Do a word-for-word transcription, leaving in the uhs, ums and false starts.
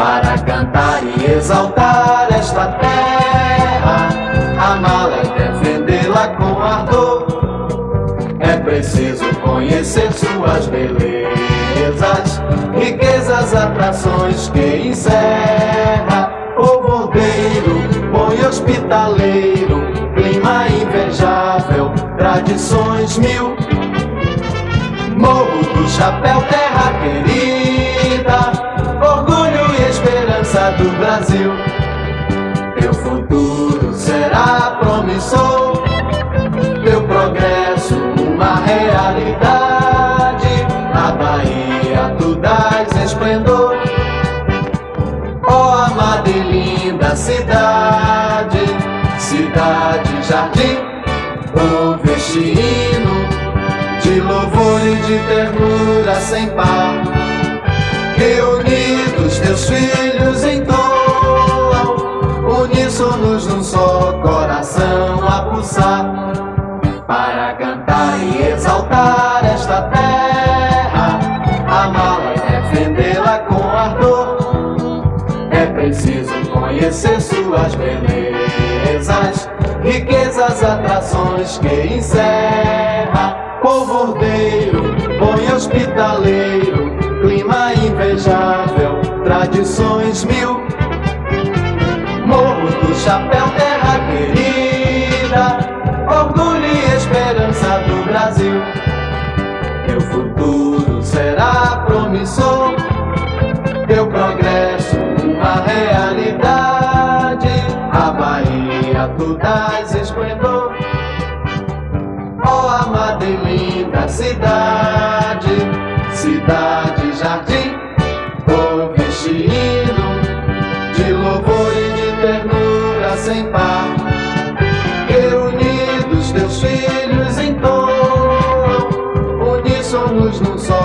para cantar e exaltar esta terra, amá-la e defendê-la com ardor. É preciso conhecer suas belezas, riquezas, atrações que encerra. Povo ordeiro, boi hospitaleiro, clima invejável, tradições mil. Morro do Chapéu, terra querida, orgulho e esperança do Brasil. Teu futuro será promissor, teu progresso uma realidade. Na Bahia tu dás esplendor, ó amada e linda cidade. Cidade, jardim, ouve este hino de louvor e de ternura sem par. Reunidos teus filhos entoam, uníssonos num só coração a pulsar, para cantar e exaltar esta terra, amá-la e defendê-la com ardor. É preciso conhecer suas belezas, riquezas, atrações que encerra. Povo ordeiro, boi hospitaleiro, clima invejável, tradições mil. Morro do Chapéu, terra querida, orgulho e esperança do Brasil. Teu futuro será promissor, teu progresso uma realidade. A Bahia tu dás esplendor, ó amada e linda cidade. Cidade, jardim, ouve este hino de louvor e de ternura sem par. Reunidos teus filhos entoam, uníssonos num só